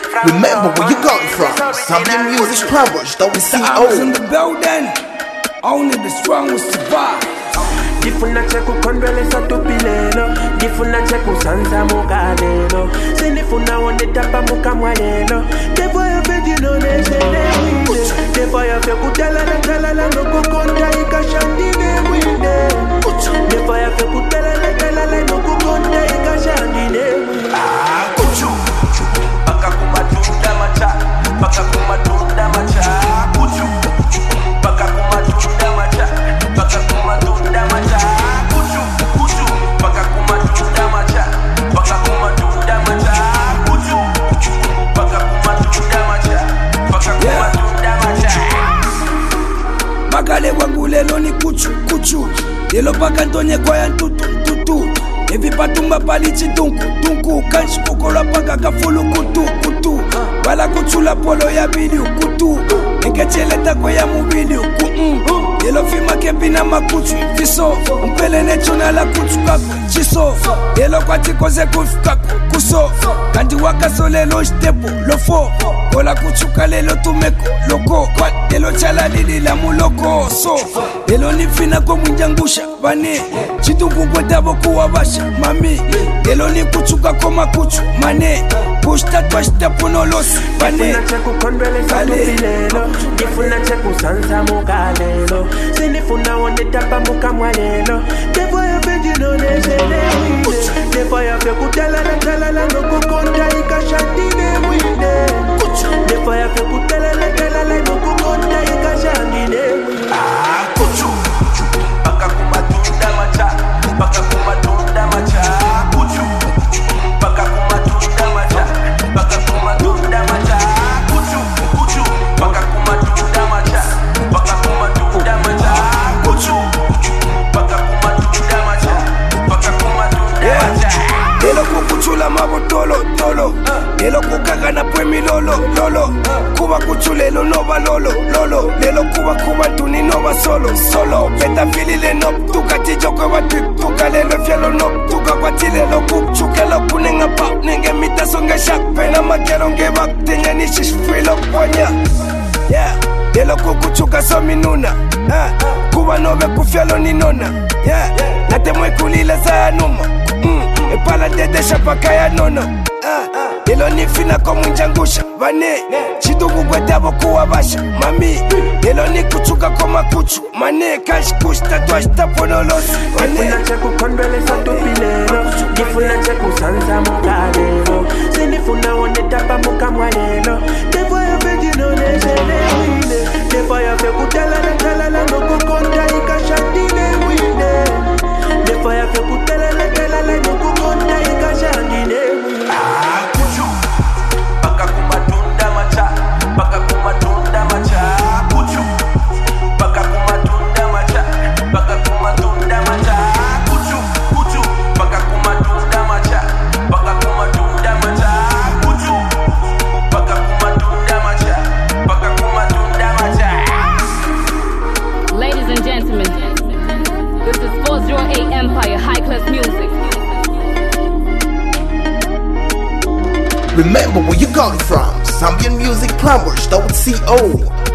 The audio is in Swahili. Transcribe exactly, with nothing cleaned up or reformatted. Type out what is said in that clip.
Remember where you got it from. Zambian Music Plumbers, don't we see I was in the building. Only the strong will survive. Gifuna cheku kondwelesa tupilelo, gifuna cheku sansa mukalelo, sinifuna wonde tapa mukamwalelo, tepo ya fedino nesene winde, tepo ya fe kutela na tela la no kukonda ikashandine winde, tepo ya fe kutela na tela la no kukonda ikashandine winde. Ah, kuchu, baka kumatunda macha, baka kumatunda macha, kuchu, baka kumatunda macha, baka kumatunda macha. Makale wangu lelo ni kuchu kuchu, lelo paka ntonye kwa ya ntutu ntutu, evi patumba pali chitunku tunku, kanshi kukola paka kafulu kutu kutu, bala kuchula polo ya bili kutu, nkecheleta kwa ya mubili ku mm. Lelo fima kepi na makuchu fiso, mpele nechona la kuchu kako chiso, lelo kwa chikoze kufu kako kuso, kandi wakaso lelo jtepo lofo, kola kuchuka lelo tumeko loko, kwa lelo chala lili la muloko so, lelo nifina kwa mwijangusha bane, chitungu kwa tabo kuwa basha mami, lelo ni kuchuka kwa makuchu mane, pushta twashta punolosi bane. Gifuna cheku kondwelesa tupilelo, gifuna cheku sansa mukalelo, sinifuna wonde tapa mukamwalelo, tepo ya fedino nesene winde, tepo ya fe kutela na tela la no kukonda ikashandine winde, tepo ya fe kutela na tela la no kukonda ikashandine winde. Ah, kuchu, baka kumatunda macha, baka kumatunda macha, kuchu, baka kumatunda macha, baka kumatunda macha, kuchu, kuchu, baka kumatunda macha, baka kumatunda macha, kuchu, baka kumatunda macha, baka kumatunda macha. Lelo kukuchula mabotolo tolo, lelo kukaga na pwemi lolo lolo, kuba kuchulelo nova lolo lolo, lelo kuba kuba tuni nova solo solo, peta fili le nop tuka tijo kwa watu tuka lelo fielo nop tuka kwa tilelo kuchuka lo kunenga pa nenge mita songa shak pena makero nge bak tenga nishish filo kwanya. Yeah, lelo kukuchuka so minuna, ah, kuba nove kufielo ni nona. Yeah, nate mwe kulile za numa. Mm, epala dede shapaka ya nono. Ah, lelo nifina kwa mwijangusha bane, chitungu kwetabo kuwa basha mami, lelo ni kuchuka kwa makuchu mane, kanshi kushta twashta ponolosi bane. Gifuna cheku kondwelesa tupilelo, gifuna cheku sansa mukalelo, sinifuna wonde tapa mukamwalelo, tepo ya fedino nesene winde, tepo ya fe kutela na tela la no kukonda ikashandine winde, tepo ya fe kutela na tela la no kukonda ikashandine winde. Ah, kuchu, baka kumatunda macha, baka kumatunda macha, kuchu, baka kumatunda macha, baka kumatunda macha, kuchu, kuchu, baka kumatunda macha, baka kumatunda macha, kuchu, baka kumatunda macha, baka kumatunda macha. Ladies and gentlemen, this is four oh eight Empire High Class Music. Remember where you got it from. Zambian Music Plumbers, don't we see O.